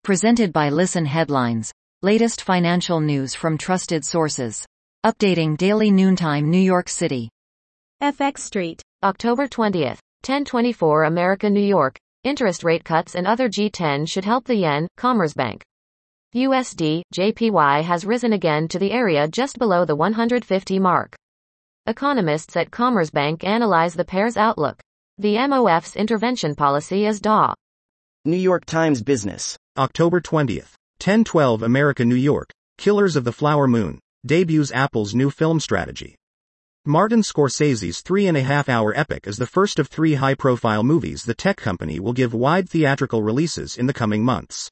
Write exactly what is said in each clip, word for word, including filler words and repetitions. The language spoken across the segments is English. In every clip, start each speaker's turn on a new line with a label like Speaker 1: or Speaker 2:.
Speaker 1: Presented by Listen Headlines. Latest financial news from trusted sources. Updating daily noontime New York City.
Speaker 2: F X Street.
Speaker 3: October twentieth, ten twenty-four America New York. Interest rate cuts and other G ten should help the yen, Commerzbank. U S D, J P Y has risen again to the area just below the one hundred fifty mark. Economists at Commerzbank analyze the pair's outlook. The M O F's intervention policy is D A W.
Speaker 4: New York Times Business.
Speaker 5: October twentieth, ten twelve America New York. Killers of the Flower Moon. Debuts Apple's new film strategy. Martin Scorsese's three-and-a-half-hour epic is the first of three high-profile movies the tech company will give wide theatrical releases in the coming months.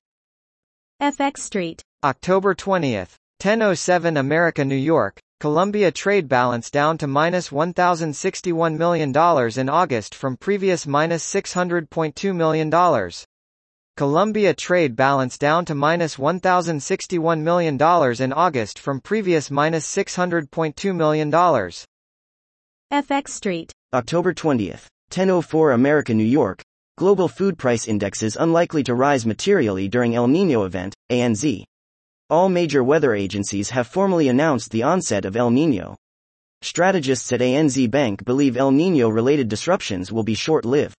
Speaker 2: F X Street.
Speaker 6: October twentieth, ten oh seven America New York. Colombia trade balance down to minus one thousand sixty-one million dollars in August from previous minus six hundred point two million dollars. Colombia trade balance down to minus one thousand sixty-one million dollars in August from previous minus six hundred point two million dollars.
Speaker 2: F X Street.
Speaker 4: October twentieth, ten oh four America New York. Global food price indexes unlikely to rise materially during El Niño event, A N Z. All major weather agencies have formally announced the onset of El Niño. Strategists at A N Z Bank believe El Niño-related disruptions will be short-lived.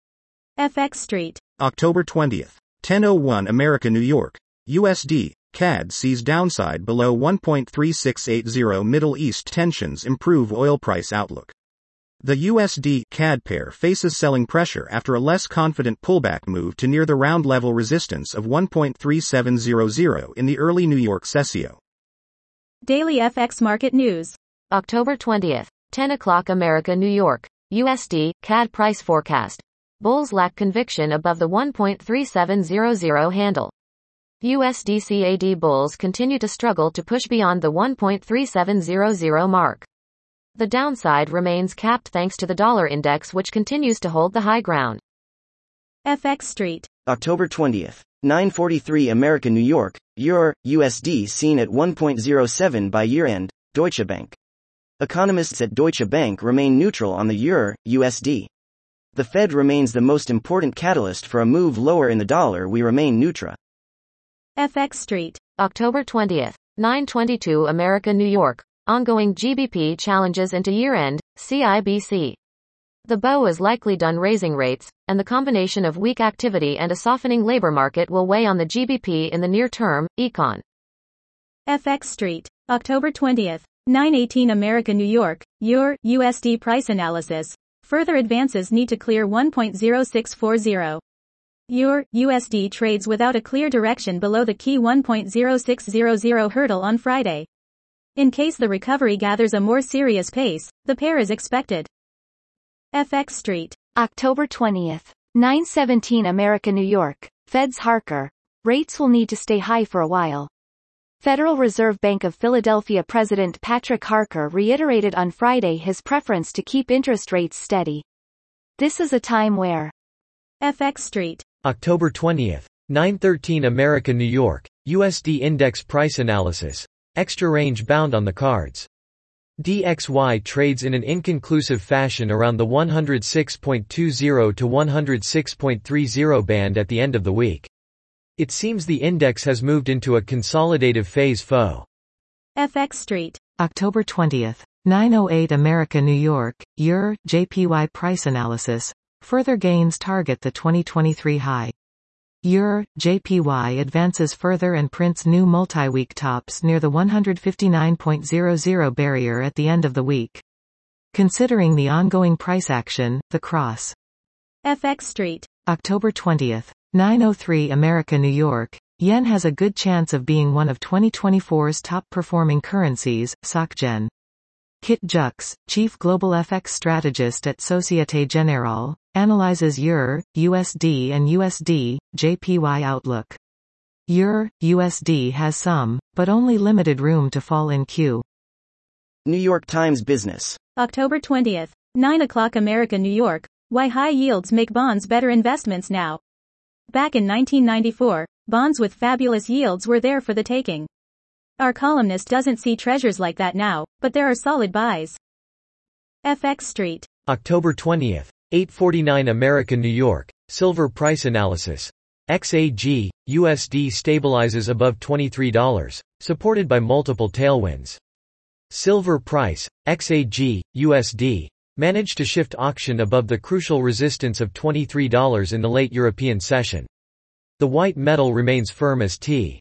Speaker 2: F X Street.
Speaker 5: October twentieth, ten oh one America New York. U S D, C A D sees downside below one point three six eight zero. Middle East tensions improve oil price outlook. The U S D C A D pair faces selling pressure after a less confident pullback move to near the round level resistance of one point three seven zero zero in the early New York session.
Speaker 2: Daily F X Market News.
Speaker 3: October twentieth, ten o'clock America New York. U S D, C A D price forecast. Bulls lack conviction above the one point three seven zero zero handle. U S D C A D bulls continue to struggle to push beyond the one point three seven zero zero mark. The downside remains capped thanks to the dollar index, which continues to hold the high ground.
Speaker 2: F X Street.
Speaker 4: October twentieth, nine forty-three America New York. Euro, U S D seen at one point zero seven by year-end, Deutsche Bank. Economists at Deutsche Bank remain neutral on the Euro, U S D. The Fed remains the most important catalyst for a move lower in the dollar. We remain neutral.
Speaker 2: F X Street.
Speaker 3: October twentieth, nine twenty-two America New York. Ongoing G B P challenges into year-end, C I B C. The B O E is likely done raising rates, and the combination of weak activity and a softening labor market will weigh on the G B P in the near term. Econ.
Speaker 2: F X Street. October twentieth, nine eighteen America New York. Euro, U S D price analysis. Further advances need to clear one point zero six four zero. Euro, U S D trades without a clear direction below the key one point zero six zero zero hurdle on Friday. In case the recovery gathers a more serious pace, the pair is expected. F X Street.
Speaker 7: October twentieth, nine seventeen America New York. Fed's Harker. Rates will need to stay high for a while. Federal Reserve Bank of Philadelphia President Patrick Harker reiterated on Friday his preference to keep interest rates steady. This is a time where
Speaker 2: F X Street.
Speaker 8: October twentieth, nine thirteen America New York. U S D index price analysis. Extra range bound on the cards. D X Y trades in an inconclusive fashion around the one hundred six point two zero to one hundred six point three zero band at the end of the week. It seems the index has moved into a consolidative phase. F O.
Speaker 2: F X Street.
Speaker 9: October twentieth, nine oh eight America New York. Euro, J P Y price analysis. Further gains target the twenty twenty-three high. Euro, J P Y advances further and prints new multi-week tops near the one hundred fifty-nine point zero zero barrier at the end of the week. Considering the ongoing price action, the cross.
Speaker 2: F X Street.
Speaker 9: October twentieth, nine oh three America New York. Yen has a good chance of being one of twenty twenty-four's top-performing currencies, SocGen. Kit Jux, chief global F X strategist at Societe Generale, analyzes Euro, U S D and U S D, J P Y outlook. Euro, U S D has some, but only limited room to fall in Q.
Speaker 4: New York Times Business.
Speaker 2: October twentieth, nine o'clock America New York. Why high yields make bonds better investments now. Back in nineteen ninety-four, bonds with fabulous yields were there for the taking. Our columnist doesn't see treasures like that now, but there are solid buys. F X Street.
Speaker 8: October twentieth, eight forty-nine America New York. Silver price analysis. X A G, U S D stabilizes above twenty-three dollars, supported by multiple tailwinds. Silver price, X A G, U S D, managed to shift auction above the crucial resistance of twenty-three dollars in the late European session. The white metal remains firm as T.